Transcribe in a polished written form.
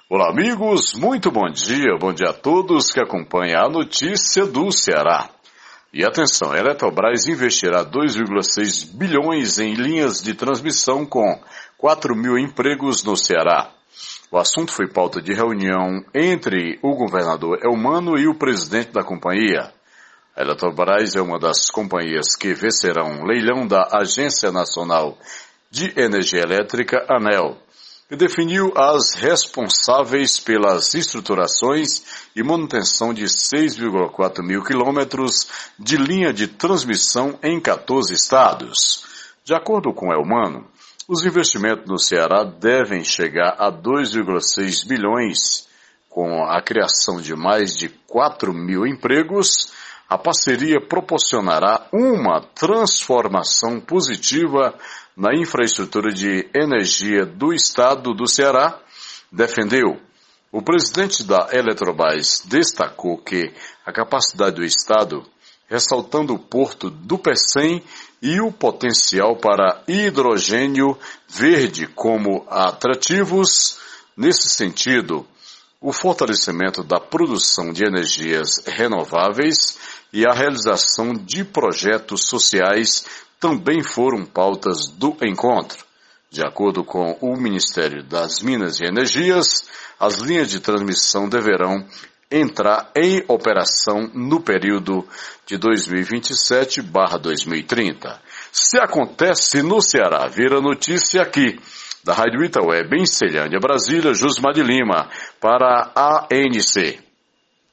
Olá, amigos, muito bom dia a todos que acompanham a notícia do Ceará. E atenção, a Eletrobras investirá 2,6 bilhões em linhas de transmissão com 4 mil empregos no Ceará. O assunto foi pauta de reunião entre o governador Eumano e o presidente da companhia. A Eletrobras é uma das companhias que vencerão o leilão da Agência Nacional de Energia Elétrica, ANEEL, que definiu as responsáveis pelas estruturações e manutenção de 6,4 mil quilômetros de linha de transmissão em 14 estados. De acordo com Eumano, os investimentos no Ceará devem chegar a 2,6 bilhões. Com a criação de mais de 4 mil empregos, a parceria proporcionará uma transformação positiva na infraestrutura de energia do estado do Ceará, defendeu. O presidente da Eletrobras destacou que a capacidade do estado, ressaltando o porto do Pecém e o potencial para hidrogênio verde como atrativos. Nesse sentido, o fortalecimento da produção de energias renováveis e a realização de projetos sociais também foram pautas do encontro. De acordo com o Ministério das Minas e Energias, as linhas de transmissão deverão entrar em operação no período de 2027/2030. Se acontece no Ceará, vira notícia aqui, da Rádio Itaué, em Celândia, Brasília, Jusmar de Lima, para a ANC.